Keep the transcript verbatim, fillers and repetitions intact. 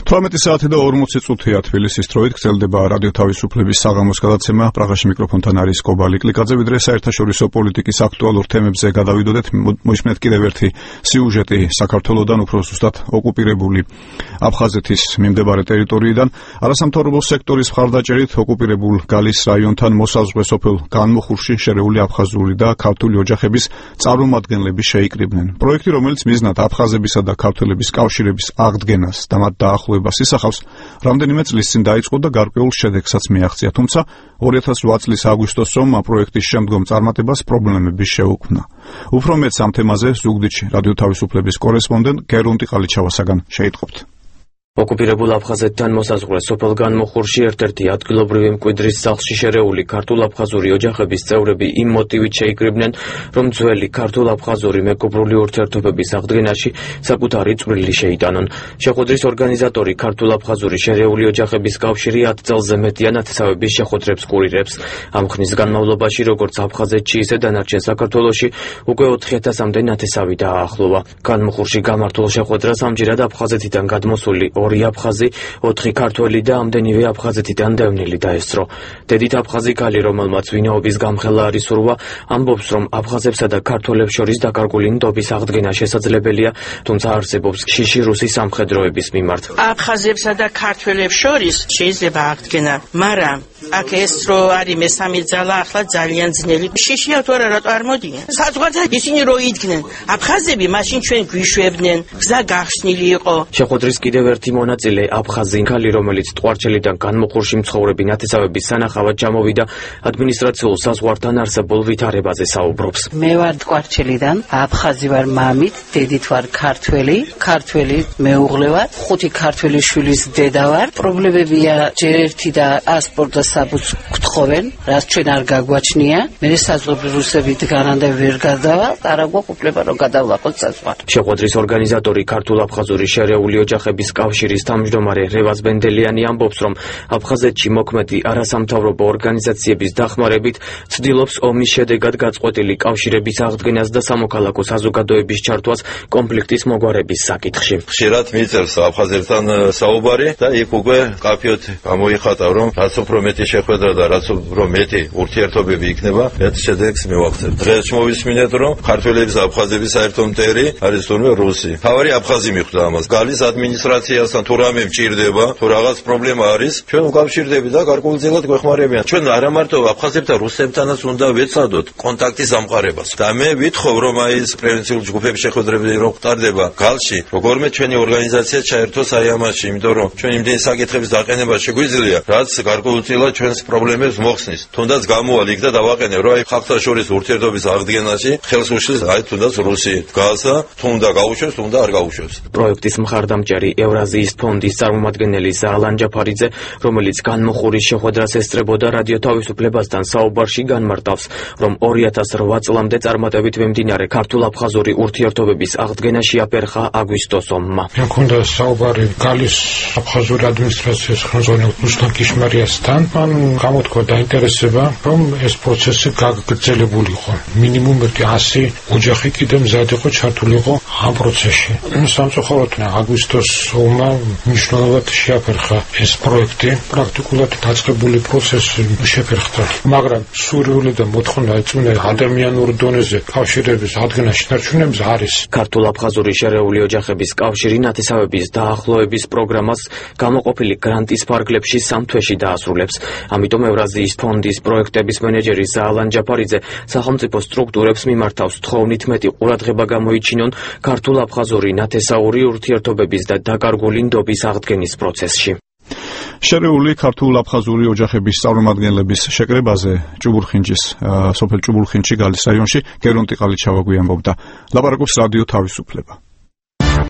თვრამეტი საათი და ორმოცი წუთია თბილისის დროით გრძელდება რადიო თავისუფლების საღამოს გადაცემა. პრაღაში მიკროფონთან არის კობალი კლიკაძე. ვიდრე საერთაშორისო პოლიტიკის აქტუალურ თემებზე გადავიდოდეთ, მოისმენთ კიდევ ერთი სიუჟეტი საქართველოსდან, უფრო ზუსტად ოკუპირებული აფხაზეთის მიმდებარე ტერიტორიიდან. არასამთავრობო სექტორის მხარდაჭერით ოკუპირებულ გალის რაიონთან მოსაზღვრე სოფელ განმოხურში შერეული აფხაზური და ქართული ოჯახების წარმომადგენლები შეიკრიბნენ. პროექტი, რომელიც მიზნად აფხაზებისა და ქართველების კავშირების აღდგენას და მათ დაახლოებას ისახავს, რამდენიმე წლის წინ დაიწყო და გარკვეულ შედეგსაც მიაღწია, თუმცა ორი ათას ოთხ წლის აგვისტოსში პროექტის შემდგომ წარმატებას პრობლემები შეუქმნა. უფრო მეტს ამ თემაზე ზუგდიდში რადიო თავისუფლების კორესპონდენტ გერუნტი ყალიჩავასაგან შეიტყობთ. ოკუპირებულ აფხაზეთთან მოსაზღვრე სოფელ განმოხურში ერთ-ერთი ადგილობრივი მკვიდრის სახლში შერეული ქართულ-აფხაზური ოჯახების წევრები იმ მოტივით შეიკრიბნენ, რომ ძველი ქართულ-აფხაზური მეგობრული ურთიერთობების აღდგენაში საკუთარი წვლილი შეიტანონ. შეხვედრის ორგანიზატორი ქართულ-აფხაზური შერეული ოჯახების კავშირი ათ წელზე მეტია ნათესავების შეხვედრებს კურირებს. ამ ხნის განმავლობაში, როგორც აფხაზეთში, ისე დანარჩენ საქართველოში უკვე ოთხი ათასამდე ნათესავი დააახლოვა. განმოხურში გამართულ შეხვედრას ამჯერად აფხაზეთიდან გადმოსული ორი აფხაზი, ოთხი ქართველი და ამდენივე აფხაზეთიდან დევნილი დაესწრო. დედით აფხაზი ქალი, რომელმაც ვინაობის გამხელა არის სურვა, ამბობს, რომ აფხაზებსა და ქართველებს შორის დაკარგული ნდობის აღდგენა შესაძლებელია, თუმცა არსებობს შიში რუსი სამხედროების მიმართ. აფხაზებსა და ქართველებს შორის შეიძლება აღდგენა, მაგრამ აქ ეს რო არის მესამე ძალა, ახლა ძალიან ძნელი. შიშია თუ არა, რატო არ მოდიან? საზღვართან ისინი რო იდგნენ, აფხაზები მაშინ ჩვენ გვიშვებდნენ, გზა გახსნილი იყო. შეხვედრის კიდევ ერთი მონაწილე აფხაზი ქალი, რომელიც ტყვარჩელიდან განმოხურში მცხოვრები ნათესავების სანახავად ჩამოვიდა, ადმინისტრაციულ საზღვართან არსებულ ვითარებაზე საუბრობს. მე ვარ ტყვარჩელიდან, აფხაზი ვარ მამით, დედით ვარ ქართველი, ქართველი მეუღლე ვარ, ხუთი ქართველი შვილის დედა ვარ. პრობლემებია ჯერ ერთი და პასპორტ და საბუთს გთხოვენ, რაც ჩვენ არ გაგვაჩნია. მე საზღვარი რუსები დგანან და ვერ გადავა, არა გვაქვს უფლება რომ გადავლაყოთ საზღვარი. შეხვედრის ორგანიზატორი ქართულ-აფხაზური შერეული ოჯახების კავშირის თავმჯდომარე რევაზ ბენდელიანი ამბობს, რომ აფხაზეთში მოქმედი არასამთავრობო ორგანიზაციების დახმარებით ცდილობს ომის შედეგად გაწყვეტილი კავშირების აღდგენას და სამოქალაქო საზოგადოების ჩართვას კონფლიქტის მოგვარების საკითხში. ხშირად მიწერს აფხაზებთან საუბარი და იქ უკვე კაფეოთ გამოიხატა, რომ რაც უფრო მეტი შეხვედრა და რაც უფრო მეტი ურთიერთობები იქნება, ერთ შედეგს მივახცევ. დღეს მოვისმინეთ, რომ ქართველების და აფხაზების საერთო მტერი არის თურმე რუსი. თავარი აფხაზი მიხვდა ამას. გალის ადმინისტრაციასთან თუ რამე მჭირდება, თუ რაღაც პრობლემა არის, ჩვენ უკავშირდები და გარკვეულწილად გვეხმარებიან. ჩვენ არა მარტო აფხაზებთან, რუსებთანაც უნდა ვეცადოთ კონტაქტის ამყარებას. და მე ვითხოვ, რომ აი ეს პრევენციული ჯგუფების შეხვედრები რო ხტარდება გალში, როგორმე ჩვენი ორგანიზაცია ჩაერთოს აი ამაში, იმიტომ რომ ჩვენ იმდენი საკითხების დაყენება შეგვიძლია, რაც გარკვეულწილად ჩვენს პრობლემებს მოხსნის. თუნდაც გამოვალ იქ და დავაყენე, რომ აი ხალხთა შორის ურთიერთობის აღდგენაში ხელს უშლის აი თუნდაც რუსი დგას, თუნდა გაუშვებს, თუნდა არ გაუშვებს. პროექტის მხარდამჭერი ევრაზიის ფონდის წარმომადგენელი ზალან ჯაფარიძე, რომელიც განმოხურის შეხვედრას ესწრებოდა, რადიო თავისუფლებასთან საუბარში განმარტავს, რომ ორი ათას ოთხ წლამდე წარმატებით მიმდინარე ქართულ-აფხაზური ურთიერთობების აღდგენა შეაფერხა აგვისტოს ომმა. მქონდა საუბარი გალის აფხაზური ადმინისტრაციის ხელმძღვანელ რუსლან კიშმარიასთან, მან გამოთქვა დაინტერესება, რომ ეს პროცესი გაგრძელებულიყო. მინიმუმ ასი ოჯახი კიდევ მზად იყო ჩართულიყო ამ პროცესში. სამწუხაროდ აგვისტოს ომმა მნიშვნელოვნად შეაფერხა ეს პროექტი, პრაქტიკულად დაწყებული პროცესი შეფერხდა, მაგრამ სურვილი და მოთხოვნა ეწუნა ადამიანურ დონეზე კავშირების აღდგენა შენარჩუნების არის. ქართულ-აფხაზური შერეული ოჯახების კავშირი ნათესავების დაახლოების პროგრამას გამოყოფილი გრანტის ფარგლებში სამ თვეში დაასრულებს. ამიტომ ევრაზიის ფონდის პროექტების მენეჯერი ზალან ჯაფარიძე სახელმწიფო სტრუქტურებს მიმართავს თხოვნით მეტი ყურადღება გამოიჩინონ ქართულ-აფხაზური ნათესაური ურთიერთობების და დაკარგული ნდობის აღდგენის პროცესში. შერეული ქართულ-აფხაზური ოჯახების წარმომადგენლების შეკრებაზე ჭუბურხინჯის სოფელ ჭუბურხინჯში გალის რაიონში გერუნტი ყალიჩავა გვიამბობდა. ლაპარაკობს რადიო თავისუფლება.